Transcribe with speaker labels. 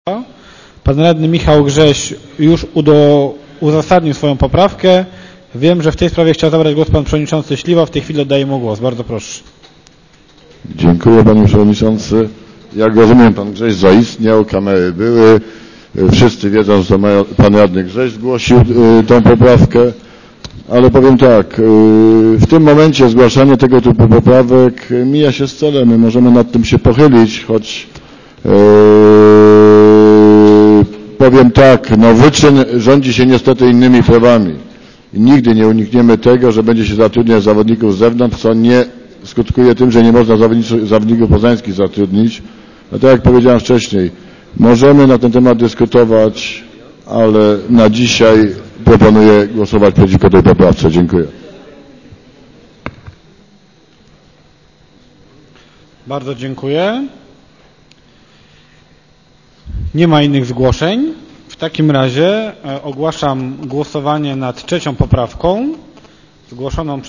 Speaker 1: Pan radny Michał Grześ już uzasadnił swoją poprawkę. Wiem, że w tej sprawie chciał zabrać głos pan przewodniczący Śliwa. W tej chwili oddaję mu głos. Bardzo proszę.
Speaker 2: Dziękuję, panie przewodniczący. Jak rozumiem, pan Grześ zaistniał, kamery były. Wszyscy wiedzą, że pan radny Grześ zgłosił tą poprawkę, ale powiem tak, w tym momencie zgłaszanie tego typu poprawek mija się z celem. My możemy nad tym się pochylić, choć powiem tak, no wyczyn rządzi się niestety innymi prawami. I nigdy nie unikniemy tego, że będzie się zatrudniać zawodników z zewnątrz, co nie skutkuje tym, że nie można zawodników poznańskich zatrudnić. A tak jak powiedziałem wcześniej, możemy na ten temat dyskutować, ale na dzisiaj proponuję głosować przeciwko tej poprawce. Dziękuję.
Speaker 1: Bardzo dziękuję. Nie ma innych zgłoszeń. W takim razie ogłaszam głosowanie nad 3. poprawką zgłoszoną przez